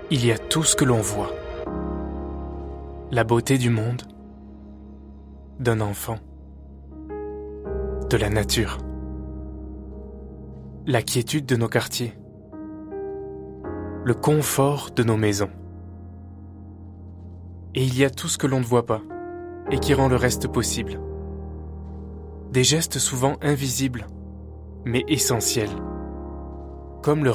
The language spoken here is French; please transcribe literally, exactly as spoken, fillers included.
Il y a tout ce que l'on voit. La beauté du monde, d'un enfant, de la nature, la quiétude de nos quartiers, le confort de nos maisons. Et il y a tout ce que l'on ne voit pas et qui rend le reste possible. Des gestes souvent invisibles, mais essentiels, comme le